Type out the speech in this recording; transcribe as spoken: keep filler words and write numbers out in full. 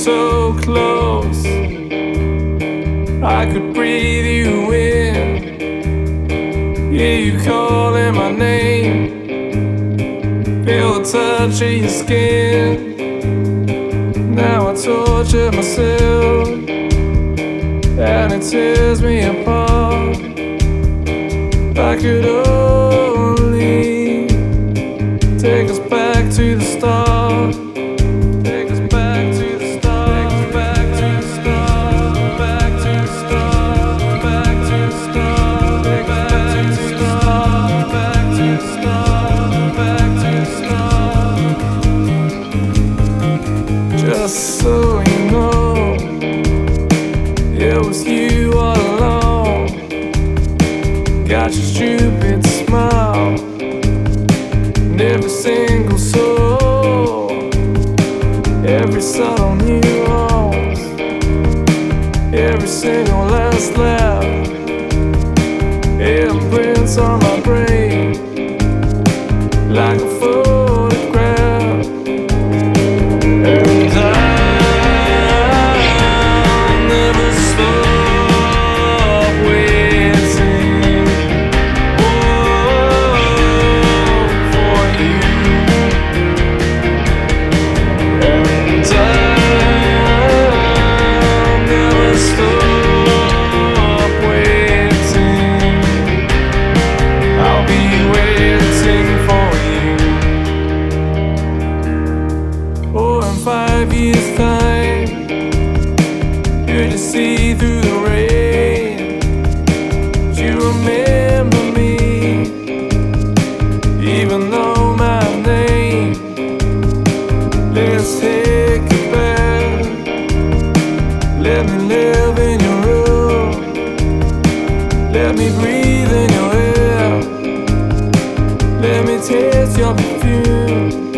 so close, I could breathe you in. Yeah, you calling my name, feel the touch of your skin. Now I torture myself, and it tears me apart. If I could only take us back to the start. Take us back to the start. Take us back to the start. Back to the start. Back to the start. Take us back to the start. Back to the start. Back to the start. Just so you know, it was you all along. Got your stupid smile and every single soul, every subtle nuance, every single last laugh, it imprints on my brain like a photograph. And I five years time, you just see through the rain. Do you remember me, even though my name? Let's take it back. Let me live in your room. Let me breathe in your air. Let me taste your perfume.